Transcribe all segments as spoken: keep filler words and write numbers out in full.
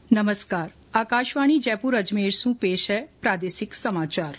नमस्कार। आकाशवाणी जयपुर अजमेर से पेश है प्रादेशिक समाचार।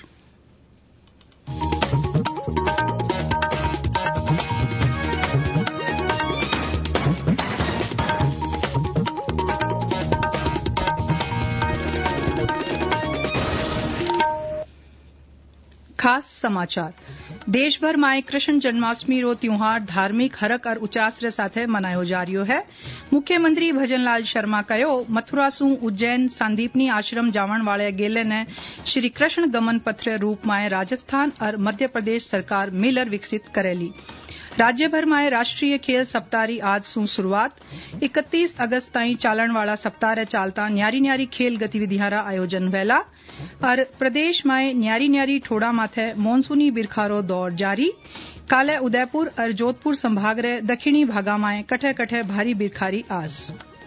खास समाचार। देशभर में कृष्ण जन्माष्टमी रो त्योहार धार्मिक हरक और उचास रे साथे मनायो जा रह्यो है। मुख्यमंत्री भजनलाल शर्मा कहो मथुरा सु उज्जैन सांदीपनी आश्रम जावण वाले गेले ने श्री कृष्ण गमन पथ रे रूप में राजस्थान और मध्य प्रदेश सरकार मिलर विकसित करेली। राज्य भर में राष्ट्रीय खेल सप्ताह री आज सु शुरुआत। इकतीस अगस्त ताईं चालण वाला सप्ताह रे चालता न्यारी न्यारी खेल गतिविधियां रा आयोजन वेला और प्रदेश में न्यारी न्यारी ठोड़ा माथे मानसूनी बिरखारो दौर जारी। काले उदयपुर और जोधपुर संभाग रे दक्षिणी भागा में कठे कठे भारी बिरखारी आज।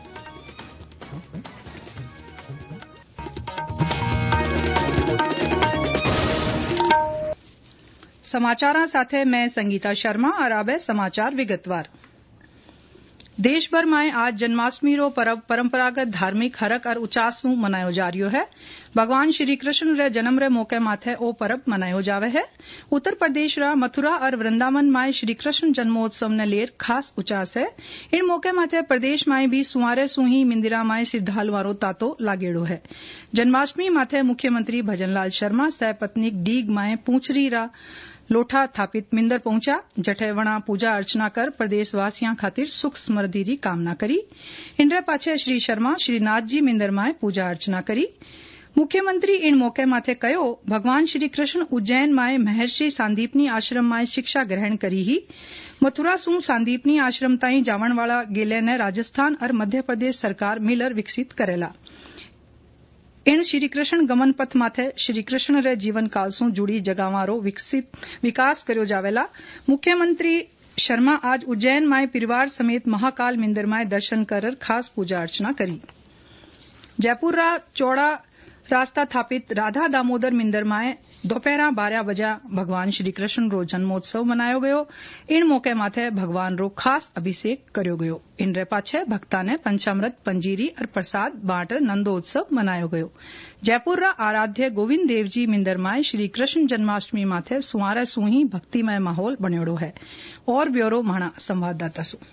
समाचारों साथे मैं संगीता शर्मा और आबे समाचार विगतवार। देश भर में आज जन्माष्टमी रो पर्व परंपरागत धार्मिक हरक और उचास सु मनायो जा रह्यो है। भगवान श्री कृष्ण रे जन्म रे मौके माथे ओ पर्व मनायो जावे है। उत्तर प्रदेश रा मथुरा और वृंदावन में श्री कृष्ण जन्मोत्सव ने लेर खास उचास है। इन मौके माथे प्रदेश में भी सुवारे सु ही मंदिरा में श्रद्धालुओं रो तांतो लागेड़ो है। जन्माष्टमी माथे मुख्यमंत्री भजनलाल शर्मा सह पत्नीक डीग में पूंछरी रा लोठा थापित मिंदर पहुंचा। जठे वणा पूजा अर्चना कर प्रदेशवासियां खातिर सुख समृद्धि री कामना करी। इंद्र पाछे श्री शर्मा श्रीनाथ जी मिंदर में पूजा अर्चना करी। मुख्यमंत्री इन मौके माथे कहो भगवान श्री कृष्ण उज्जैन में महर्षि सांदीपनी आश्रम में शिक्षा ग्रहण करी ही। मथुरा सु सांदीपनी आश्रम ताईं जावण वाला गेले ने राजस्थान और मध्य प्रदेश सरकार मिलर विकसित करेला। इन श्री कृष्ण गमन पथ माथे श्री कृष्ण रे जीवन काल सु जुड़ी जगहों रो विकसित विकास कर्यो जावेला। मुख्यमंत्री शर्मा आज उज्जैन में परिवार समेत महाकाल मंदिर में दर्शन कर खास पूजा अर्चना करी। जयपुर रा चौड़ा रास्ता थापित राधा दामोदर मंदिर में दोपहर बारह बजे भगवान श्री कृष्ण रो जन्मोत्सव मनायो गयो। इन मौके माथे भगवान रो खास अभिषेक कर्यो गयो। इन रे पाछे भक्ता ने पंचामृत पंजीरी और प्रसाद बांट नंदोत्सव मनायो गयो। जयपुर रा आराध्य गोविंद देव जी मंदिर में श्री कृष्ण जन्माष्टमी माथे सुवारे सु ही भक्तिमय माहौल बन्योड़ो है। और ब्यूरो माणा संवाददाता सु।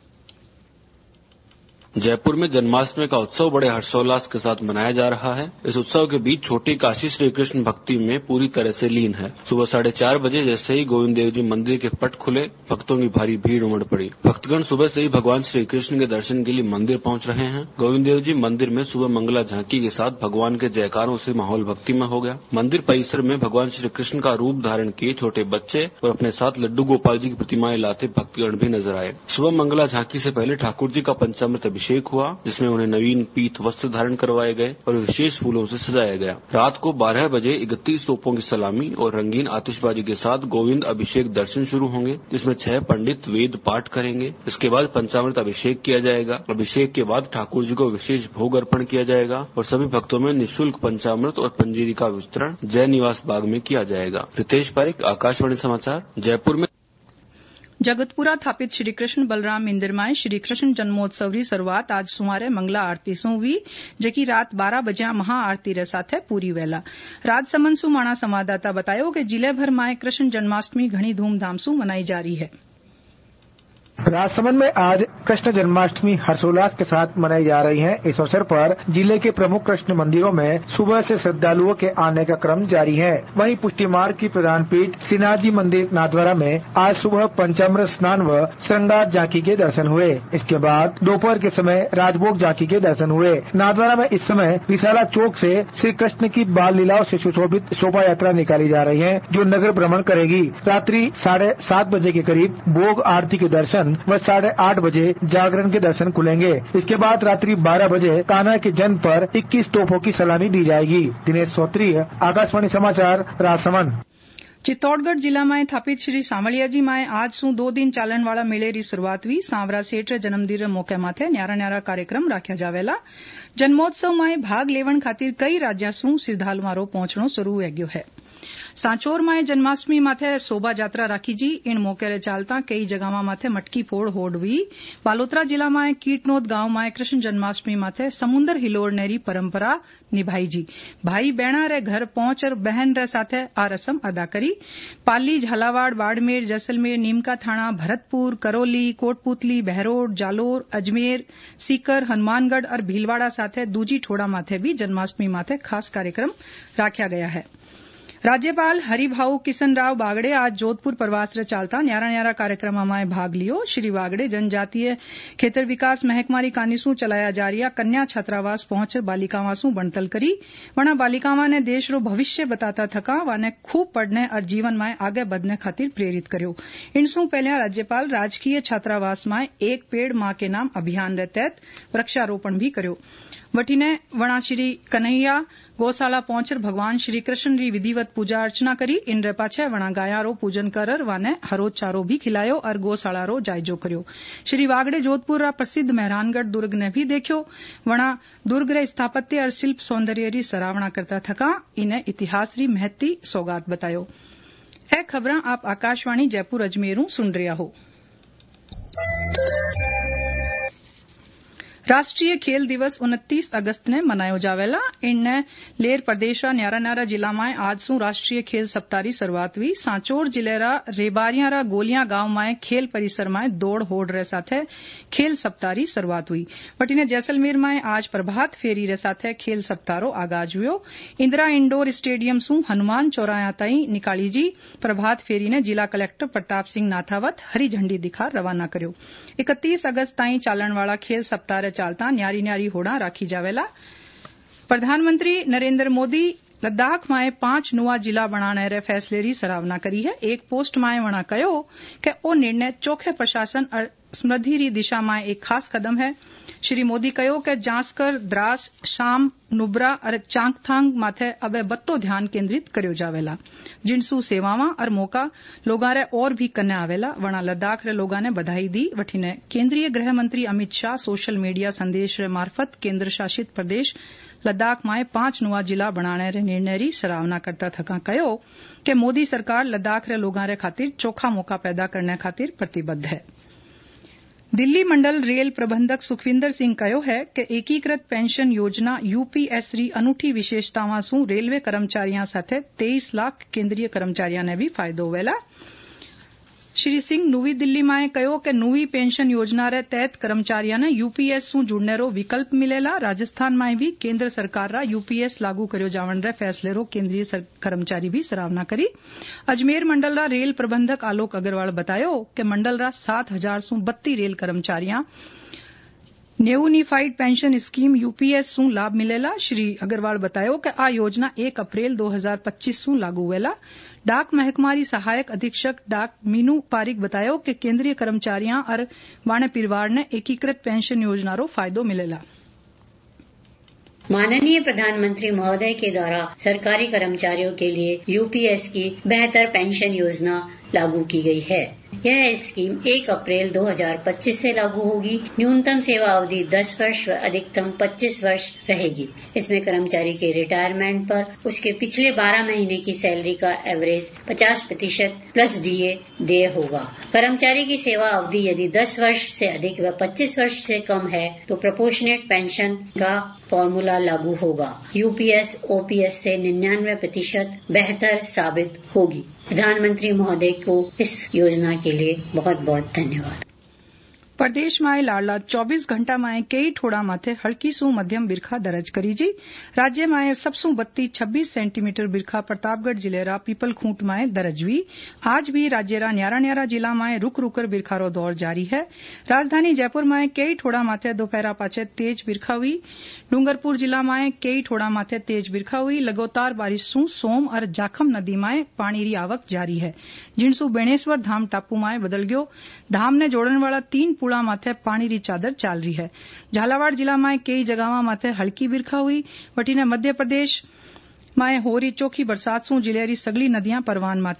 जयपुर में जन्माष्टमी का उत्सव बड़े हर्षोल्लास के साथ मनाया जा रहा है। इस उत्सव के बीच छोटी काशी श्री कृष्ण भक्ति में पूरी तरह से लीन है। सुबह साढ़े चार बजे जैसे ही गोविंद देव जी मंदिर के पट खुले, भक्तों की भारी भीड़ उमड़ पड़ी। भक्तगण सुबह से ही भगवान श्री कृष्ण के दर्शन के लिए मंदिर पहुंच रहे हैं। गोविंद देव जी मंदिर में सुबह मंगला झांकी के साथ भगवान के जयकारों से माहौल भक्ति में हो गया। मंदिर परिसर में भगवान श्री कृष्ण का रूप धारण किए छोटे बच्चे और अपने साथ लड्डू गोपाल जी की प्रतिमाएं लाते भक्तगण भी नजर आए। सुबह मंगला झांकी से पहले ठाकुर जी का पंचामृत अभिषेक हुआ, जिसमें उन्हें नवीन पीत वस्त्र धारण करवाए गए और विशेष फूलों से सजाया गया। रात को बारह बजे इकतीस तोपों की सलामी और रंगीन आतिशबाजी के साथ गोविंद अभिषेक दर्शन शुरू होंगे, जिसमें छह पंडित वेद पाठ करेंगे। इसके बाद पंचामृत अभिषेक किया जाएगा। अभिषेक के बाद ठाकुर जी को विशेष भोग अर्पण किया जाएगा और सभी भक्तों में निःशुल्क पंचामृत और पंजीरी का वितरण जय निवास बाग में किया जाएगा। रितेश पारिक, आकाशवाणी समाचार, जयपुर में। जगतपुरा थापित श्री कृष्ण बलराम मंदिर में श्री कृष्ण जन्मोत्सव की शुरुआत आज सुमारे मंगला आरती सु हुई, जकी रात बारह बजे महाआरती रे साथे पूरी वेला। राजसमंद सु माणा संवाददाता बतायो कि जिले भर में कृष्ण जन्माष्टमी घणी धूमधाम सु मनाई जा रही है। राजसमंद में आज कृष्ण जन्माष्टमी हर्षोल्लास के साथ मनाई जा रही है। इस अवसर पर जिले के प्रमुख कृष्ण मंदिरों में सुबह से श्रद्धालुओं के आने का क्रम जारी है। वहीं पुष्टि मार्ग की प्रधान पीठ श्रीनाथ जी मंदिर नाथद्वारा में आज सुबह पंचामृत स्नान व श्रृंगार झांकी के दर्शन हुए। इसके बाद दोपहर के समय राजभोग झांकी के दर्शन हुए। नाथद्वारा में इस समय विशाला चौक से श्री कृष्ण की बाल लीलाओं से सुशोभित शोभा यात्रा निकाली जा रही है, जो नगर भ्रमण करेगी। रात्रि साढ़े सात बजे के करीब भोग आरती के दर्शन व साढ़े आठ बजे जागरण के दर्शन खुलेंगे। इसके बाद रात्रि बारह बजे कान्हा के जन्म पर इक्कीस तोपों की सलामी दी जाएगी। दिनेश सोत्री, आकाशवाणी समाचार, राजसमंद। चित्तौड़गढ़ जिला में थापित श्री सांवलिया जी में आज सु दो दिन चालन वाला मेले री शुरुआत हुई। सांवरा सेठ रे जन्मदिन रे मौके माथे न्यारा न्यारा कार्यक्रम राख्या जावेला। जन्मोत्सव में भाग लेवण खातिर कई राज्य सु श्रद्धालुओं रो पहुंचणो शुरू हो गयो है। सांचोर माए जन्माष्टमी माथे शोभा यात्रा राखी जी। इन मौके रे चालता कई जगह माथे मटकी फोड़ होड़ हुई। बालोतरा जिला माए कीटनोद गांव माए कृष्ण जन्माष्टमी माथे समुंदर हिलोड़ने री परंपरा निभाई जी। भाई बहना रे घर पहुंच बहन रे साथे आ रस्म अदा करी। पाली, झालावाड़, बाड़मेर, जैसलमेर, नीमका थाना, भरतपुर, करौली, कोटपुतली, बहरोड, जालोर, अजमेर, सीकर, हनुमानगढ़ और भीलवाड़ा साथे दूजी ठोड़ा माथे भी जन्माष्टमी माथे खास कार्यक्रम राख्या गया है। राज्यपाल हरिभाऊ किशन राव बागड़े आज जोधपुर प्रवास रे चालता न्यारा न्यारा कार्यक्रम में भाग लियो। श्री बागड़े जनजातीय खेतर विकास महकमारी कानीसू चलाया जा रिया कन्या छात्रावास पहुंच बालिकावासू बणतल करी। वना बालिकावा ने देश रो भविष्य बताता थका वाने खूब पढ़ने और जीवन में आगे बढ़ने खातिर प्रेरित कर्यो। इनसू पहले राज्यपाल राजकीय छात्रावास में एक पेड़ मां के नाम अभियान रे तहत वृक्षारोपण भी कर्यो। वटीने वणा श्री कन्हैया गौशाला पहुंचर भगवान श्री कृष्ण री विधिवत पूजा अर्चना करी। इन रे पाछे वणा गाया रो पूजन करर वाने हरो चारो भी खिलायो और गौशाला रो जायजो कर्यो। श्री वागड़े जोधपुर रा प्रसिद्ध मेहरानगढ़ दुर्ग ने भी देखो। वणा दुर्ग रे स्थापत्य और शिल्प सौंदर्य री सराहना करता थका इन्हें इतिहास री महती सौगात बतायो। ए खबरां आप आकाशवाणी जयपुर अजमेरू सुन रहा हो। राष्ट्रीय खेल दिवस उनतीस अगस्त ने मनायो जावेला। इनने लेर प्रदेश रा न्यारा न्यारा जिला में आज सू राष्ट्रीय खेल सप्ताह री शुरुआत हुई। सांचोर जिले रा रेबारिया रा गोलियां गांव में खेल परिसर में दौड़ होड़ रे साथे खेल सप्ताह री शुरुआत हुई। वटीने जैसलमेर में आज प्रभात फेरी रे साथे खेल सप्ताह रो आगाज हुयो। इंदिरा इंडोर स्टेडियम सू हनुमान चौराया ताई निकाली जी प्रभात फेरी ने जिला कलेक्टर प्रताप सिंह नाथावत हरी झंडी दिखा रवाना कर्यो। इकतीस अगस्त ताई चालन वाला खेल सप्ताह चालता न्यारी न्यारी होड़ा राखी जावेला। प्रधानमंत्री नरेंद्र मोदी लद्दाख में पांच नुआ जिला बनाने रे फैसले री सराहना करी है। एक पोस्ट में वणा कहो कि ओ निर्णय चोखे प्रशासन और समृद्धि री दिशा में एक खास कदम है। श्री मोदी कहो कि जांसकर, द्रास, शाम, नुब्रा और चांगथांग माथे अब बत्तो ध्यान केंद्रित कर्यो जावेला। जिनसू सेवावां और मौका लोगा रे और भी कन्ने आवेला। वणा लद्दाख रे लोगा ने बधाई दी। वठीने केंद्रीय गृह मंत्री अमित शाह सोशल मीडिया संदेश रे मार्फत केंद्र शासित प्रदेश लद्दाख में पांच नुआ जिला बनाने रे निर्णय री सराहना करता थका कहो कि मोदी सरकार लद्दाख रे लोगा रे खातिर चोखा मौका पैदा करने खातिर प्रतिबद्ध है। दिल्ली मंडल रेल प्रबंधक सुखविंदर सिंह कहो है कि एकीकृत पेंशन योजना यूपीएस री अनूठी विशेषतावां सू रेलवे कर्मचारियों साथे तेईस लाख केंद्रीय कर्मचारियों ने भी फायदो वेला। श्री सिंह नवी दिल्ली में कहो कि नवी पेंशन योजना रे तहत कर्मचारियों ने यूपीएस सू जुड़ने रो विकल्प मिलेला। राजस्थान में भी केंद्र सरकार रा यूपीएस लागू कर्यो जावन रे फैसले रो केंद्रीय कर्मचारी भी सराहना करी। अजमेर मंडल रा रेल प्रबंधक आलोक अग्रवाल बतायो कि मंडल रा सात हजार सू बत्ती रेल कर्मचारियां यूनिफाइड पेंशन स्कीम यूपीएस सू लाभ मिलेला। श्री अग्रवाल बतायो कि आ योजना एक अप्रैल दो हजार पच्चीस सू लागू वेला। डाक महकमारी सहायक अधीक्षक डाक मीनू पारिक बतायो कि केंद्रीय कर्मचारियों और वाणे परिवार ने एकीकृत पेंशन योजना रो फायदो मिलेला। माननीय प्रधानमंत्री महोदय के द्वारा सरकारी कर्मचारियों के लिए यूपीएस की बेहतर पेंशन योजना लागू की गई है। यह स्कीम एक अप्रैल दो हजार पच्चीस से लागू होगी। न्यूनतम सेवा अवधि दस वर्ष व अधिकतम पच्चीस वर्ष रहेगी। इसमें कर्मचारी के रिटायरमेंट पर उसके पिछले बारह महीने की सैलरी का एवरेज पचास प्रतिशत प्लस डीए देय होगा। कर्मचारी की सेवा अवधि यदि दस वर्ष से अधिक व पच्चीस वर्ष से कम है तो प्रोपोर्शनेट पेंशन का फॉर्मूला लागू होगा। यूपीएस ओपीएस से निन्यानवे प्रतिशत बेहतर साबित होगी। प्रधानमंत्री महोदय को इस योजना के लिए बहुत बहुत धन्यवाद। प्रदेश में लाडला चौबीस घंटा में कई ठोड़ा माथे हल्की सू मध्यम बिरखा दर्ज करी जी। राज्य में सबसू बत्ती छब्बीस सेंटीमीटर बिरखा प्रतापगढ़ जिले रा पीपल खूंट में दर्ज हुई। आज भी राज्य रा न्यारा न्यारा जिला में रुक रुकर बिरखा रो दौर जारी है। राजधानी जयपुर में कई ठोड़ा माथे दोपहरा पाचे तेज बिरखा हुई। डूंगरपुर जिला में कई ठोड़ा माथे तेज बिरखा हुई। लगातार बारिश सू सोम और जाखम नदी में पानी री आवक जारी है। जिनसू बेणेश्वर धाम टापू में बदल गयो। धाम ने जोड़न वाला तीन पुड़ा माथे पानी री चादर चाल रही है। झालावाड़ जिला में कई जगह माथे हल्की बिरखा हुई। वटीने मध्य प्रदेश में हो रही चोखी बरसात सू जिले री सगली नदियां परवान माथे है।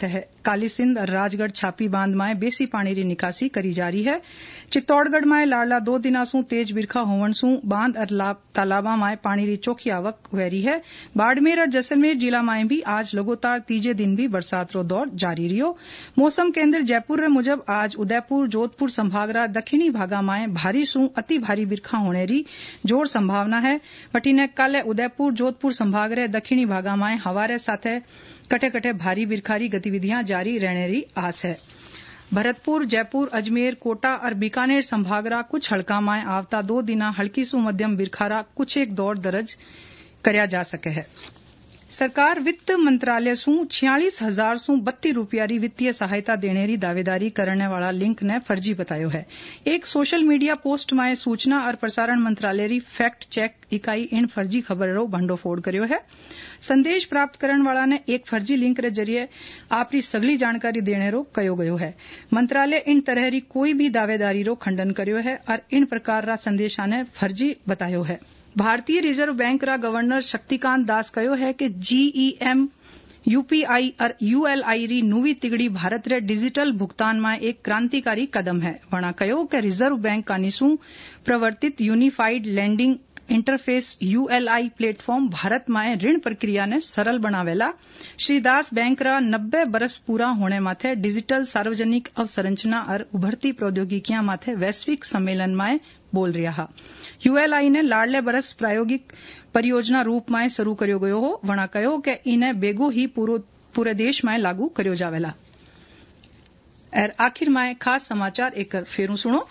काली सिंध और राजगढ़ छापी बांध में बेसी पानी री निकासी करी जा रही है। चित्तौड़गढ़ में लाडला दो दिना सू तेज बिरखा होवन सू बांध और तालाबा में पानी री चोखी आवक हुई रही है। बाड़मेर और जैसलमेर जिला में भी आज लगातार तीजे दिन भी बरसात रो दौर जारी रहियो। मौसम केंद्र जयपुर रे मुजब आज उदयपुर जोधपुर संभाग रा दक्षिणी भागा में भारी सू अति भारी बिरखा होने री जोर संभावना है। वटीने कल उदयपुर जोधपुर संभाग रे दक्षिणी भागा में हवारे साथे कटे कटे भारी बिरखारी गतिविधियां जारी रहने री आस है। भरतपुर जयपुर अजमेर कोटा और बीकानेर संभागरा कुछ हड़का में आवता दो दिना हल्की सू मध्यम बिरखारा कुछ एक दौर दर्ज करया जा सके है। सरकार वित्त मंत्रालय सू छियालीस हजार सू बत्ती रूपया री वित्तीय सहायता देने री दावेदारी करने वाला लिंक ने फर्जी बतायो है। एक सोशल मीडिया पोस्ट में सूचना और प्रसारण मंत्रालय री फैक्ट चेक इकाई इन फर्जी खबर रो भंडोफोड़ कर्यो है। संदेश प्राप्त करण वाला ने एक फर्जी लिंक रे जरिए आपरी सगली जानकारी देने रो कयो गयो है। मंत्रालय इन तरह री कोई भी दावेदारी रो खंडन कर्यो है और इन प्रकार रा संदेशा ने फर्जी बतायो है। भारतीय रिजर्व बैंक रा गवर्नर शक्तिकांत दास कयो है कि जीईएम यूपीआई और यूएलआई री नूवी तिगड़ी भारत रे डिजिटल भुगतान में एक क्रांतिकारी कदम है। वणा कयो कि रिजर्व बैंक कानीसू प्रवर्तित unified lending interface ULI platform Bharat में ऋण प्रक्रिया ने सरल बनावेला। श्री दास बैंक रा नब्बे बरस पूरा होने माथे डिजिटल सार्वजनिक अवसंरचना और उभरती प्रौद्योगिकियां माथे वैश्विक सम्मेलन में बोल रहा। यूएलआई ने लाडले बरस प्रायोगिक परियोजना रूप में शुरू कर्यो गयो हो। वणा कयो कि इन्हें बेगो ही पूरे देश में लागू कर्यो जावेला। और आखिर में खास समाचार एक फेरू सुनो।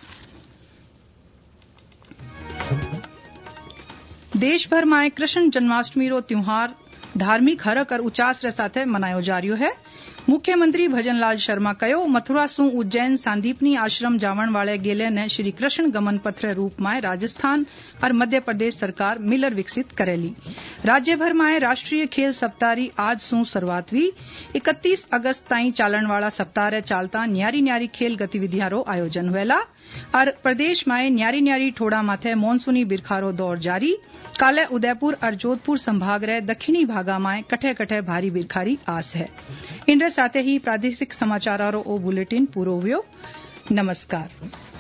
देश भर में कृष्ण जन्माष्टमी रो त्योहार धार्मिक हरक और उचास रे साथे मनायो जा रह्यो है। मुख्यमंत्री भजनलाल शर्मा कयो मथुरा सू उज्जैन सांदीपनी आश्रम जावण वाले गेले ने श्री कृष्ण गमन पथ रूप में राजस्थान और मध्य प्रदेश सरकार मिलर विकसित करेली। राज्य भर में राष्ट्रीय खेल सप्ताह आज सू शुरुआत हुई। इकतीस अगस्त ताई चालन वाला सप्ताह रे चालता न्यारी न्यारी खेल गतिविधियां रो आयोजन हुएला और प्रदेश में न्यारी न्यारी ठोड़ा माथे मानसूनी बिरखारो दौर जारी। काले उदयपुर और जोधपुर संभाग रे दक्षिणी भागा में कठे कठे भारी बिरखारी आस है। इनरे साथे ही प्रादेशिक समाचारों ओ बुलेटिन पूरो हुयो। नमस्कार।